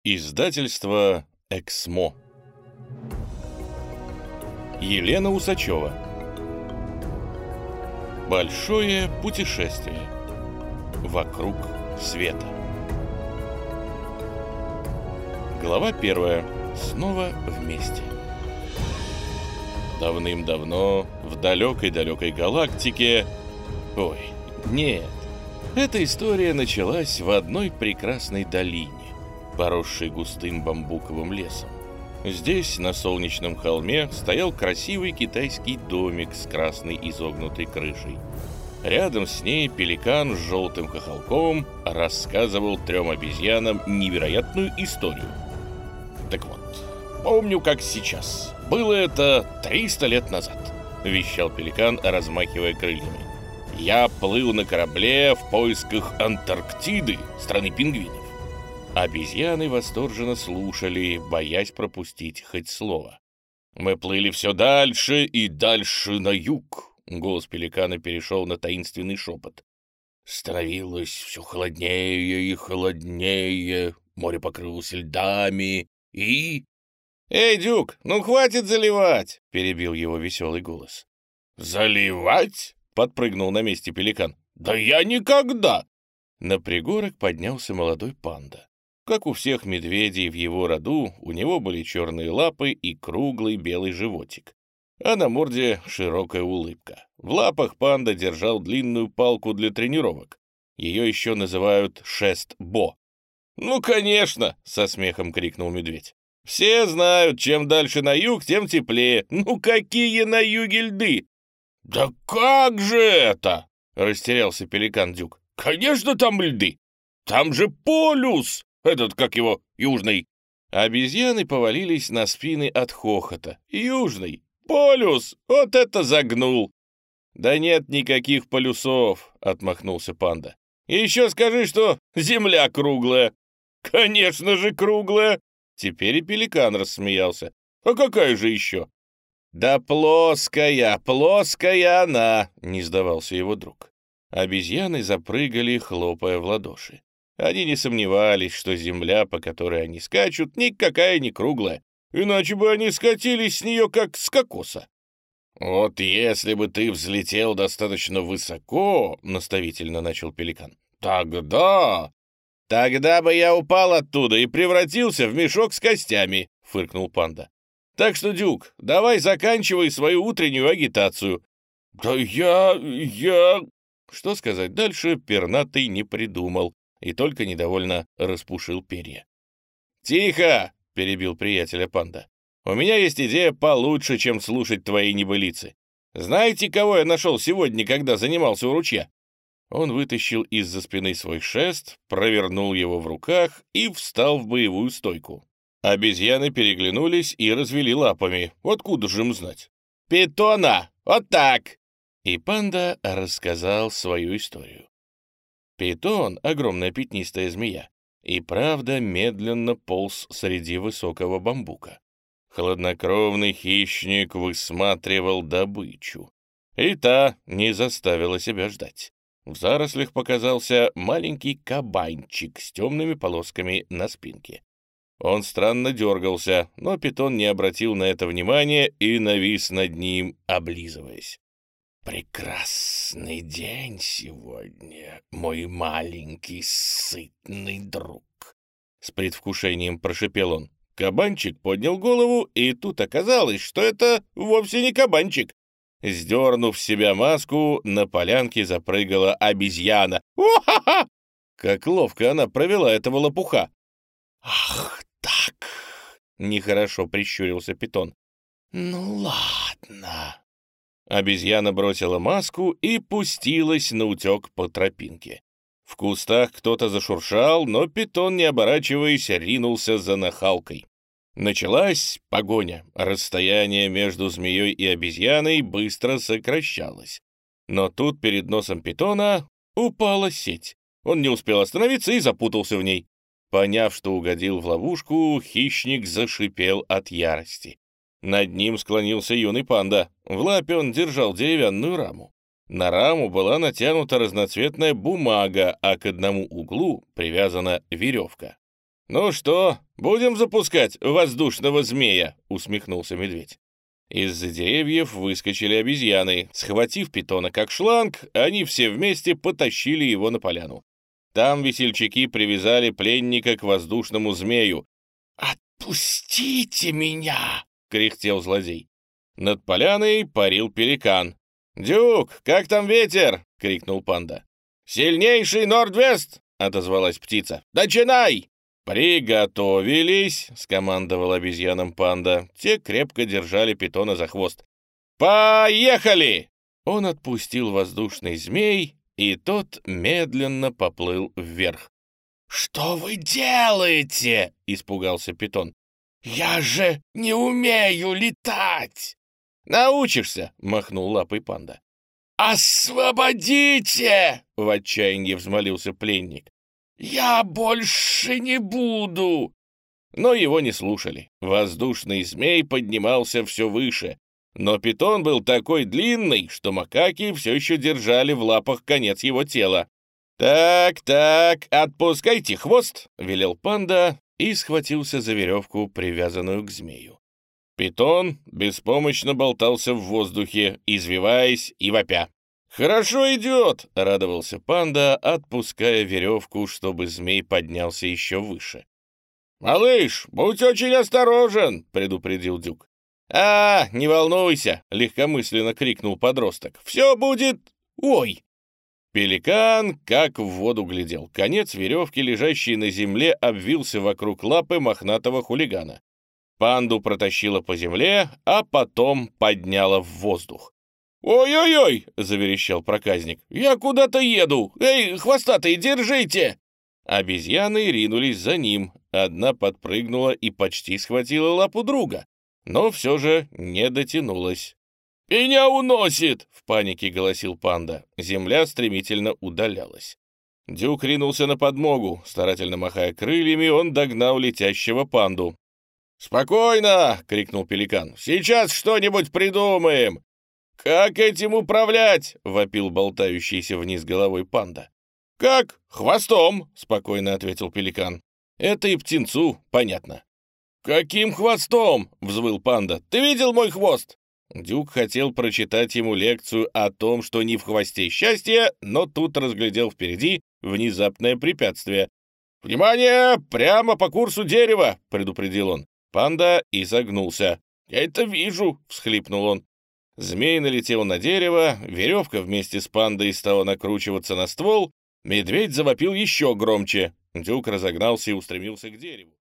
Издательство «Эксмо». Елена Усачева. Большое путешествие вокруг света. Глава 1. Снова вместе. Давным-давно в далекой-далекой галактике... Ой, нет. Эта история началась в одной прекрасной долине, поросшей густым бамбуковым лесом. Здесь, на солнечном холме, стоял красивый китайский домик с красной изогнутой крышей. Рядом с ней пеликан с желтым хохолком рассказывал 3 обезьянам невероятную историю. Так вот, помню, как сейчас. Было это 300 лет назад, вещал пеликан, размахивая крыльями. Я плыл на корабле в поисках Антарктиды, страны пингвинов. Обезьяны восторженно слушали, боясь пропустить хоть слово. Мы плыли все дальше и дальше на юг. Голос пеликана перешел на таинственный шепот. Становилось все холоднее и холоднее, море покрылось льдами и... «Эй, Дюк, ну хватит заливать!» — перебил его веселый голос. «Заливать?» — подпрыгнул на месте пеликан. «Да я никогда!» На пригорок поднялся молодой панда. Как у всех медведей в его роду, у него были черные лапы и круглый белый животик, а на морде широкая улыбка. В лапах панда держал длинную палку для тренировок. Ее еще называют шест-бо. «Ну, конечно!» — со смехом крикнул медведь. «Все знают, чем дальше на юг, тем теплее. Ну, какие на юге льды!» «Да как же это?» — растерялся пеликан Дюк. «Конечно, там льды! Там же полюс! Этот, как его, южный!» Обезьяны повалились на спины от хохота. «Южный! Полюс! Вот это загнул!» «Да нет никаких полюсов!» — отмахнулся панда. «И еще скажи, что земля круглая!» «Конечно же круглая!» Теперь и пеликан рассмеялся. «А какая же еще?» «Да плоская, плоская она!» — не сдавался его друг. Обезьяны запрыгали, хлопая в ладоши. Они не сомневались, что земля, по которой они скачут, никакая не круглая, иначе бы они скатились с нее, как с кокоса. «Вот если бы ты взлетел достаточно высоко, — наставительно начал пеликан, — тогда бы я упал оттуда и превратился в мешок с костями, — фыркнул панда. Так что, Дюк, давай заканчивай свою утреннюю агитацию. Да я... Что сказать дальше, пернатый не придумал и только недовольно распушил перья. «Тихо!» — перебил приятеля панда. «У меня есть идея получше, чем слушать твои небылицы. Знаете, кого я нашел сегодня, когда занимался у ручья?» Он вытащил из-за спины свой шест, провернул его в руках и встал в боевую стойку. Обезьяны переглянулись и развели лапами. Откуда же им знать? «Питона! Вот так!» И панда рассказал свою историю. Питон, огромная пятнистая змея, и правда медленно полз среди высокого бамбука. Хладнокровный хищник высматривал добычу. И та не заставила себя ждать. В зарослях показался маленький кабанчик с темными полосками на спинке. Он странно дергался, но питон не обратил на это внимания и навис над ним, облизываясь. «Прекрасный день сегодня, мой маленький сытный друг!» С предвкушением прошипел он. Кабанчик поднял голову, и тут оказалось, что это вовсе не кабанчик. Сдернув с себя маску, на полянке запрыгала обезьяна. «О-ха-ха!» Как ловко она провела этого лопуха. «Ах так!» — нехорошо прищурился питон. «Ну ладно». Обезьяна бросила маску и пустилась наутек по тропинке. В кустах кто-то зашуршал, но питон, не оборачиваясь, ринулся за нахалкой. Началась погоня. Расстояние между змеей и обезьяной быстро сокращалось. Но тут перед носом питона упала сеть. Он не успел остановиться и запутался в ней. Поняв, что угодил в ловушку, хищник зашипел от ярости. Над ним склонился юный панда. В лапе он держал деревянную раму. На раму была натянута разноцветная бумага, а к одному углу привязана веревка. «Ну что, будем запускать воздушного змея?» — усмехнулся медведь. Из-за деревьев выскочили обезьяны. Схватив питона как шланг, они все вместе потащили его на поляну. Там весельчаки привязали пленника к воздушному змею. «Отпустите меня!» — кряхтел злодей. Над поляной парил пеликан. «Дюк, как там ветер?» — крикнул панда. «Сильнейший норд-вест!» — отозвалась птица. «Начинай!» «Приготовились!» — скомандовал обезьянам панда. Те крепко держали питона за хвост. «Поехали!» Он отпустил воздушный змей, и тот медленно поплыл вверх. «Что вы делаете?» — испугался питон. «Я же не умею летать!» «Научишься!» — махнул лапой панда. «Освободите!» — в отчаянии взмолился пленник. «Я больше не буду!» Но его не слушали. Воздушный змей поднимался все выше. Но питон был такой длинный, что макаки все еще держали в лапах конец его тела. «Так, отпускайте хвост!» — велел панда и схватился за веревку, привязанную к змею. Питон беспомощно болтался в воздухе, извиваясь и вопя. «Хорошо идет!» — радовался панда, отпуская веревку, чтобы змей поднялся еще выше. «Малыш, будь очень осторожен!» — предупредил Дюк. Не волнуйся!» — легкомысленно крикнул подросток. «Все будет... Ой!» Пеликан как в воду глядел. Конец веревки, лежащей на земле, обвился вокруг лапы мохнатого хулигана. Панду протащило по земле, а потом подняло в воздух. «Ой-ой-ой!» — заверещал проказник. «Я куда-то еду! Эй, хвостатый, держите!» Обезьяны ринулись за ним. Одна подпрыгнула и почти схватила лапу друга, но все же не дотянулась. «Меня уносит!» — в панике голосил панда. Земля стремительно удалялась. Дюк ринулся на подмогу. Старательно махая крыльями, он догнал летящего панду. «Спокойно!» — крикнул пеликан. «Сейчас что-нибудь придумаем!» «Как этим управлять?» — вопил болтающийся вниз головой панда. «Как? Хвостом!» — спокойно ответил пеликан. «Это и птенцу понятно». «Каким хвостом?» — взвыл панда. «Ты видел мой хвост?» Дюк хотел прочитать ему лекцию о том, что не в хвосте счастье, но тут разглядел впереди внезапное препятствие. «Внимание! Прямо по курсу дерева!» — предупредил он. Панда изогнулся. «Я это вижу!» — всхлипнул он. Змей налетел на дерево, веревка вместе с пандой стала накручиваться на ствол, медведь завопил еще громче. Дюк разогнался и устремился к дереву.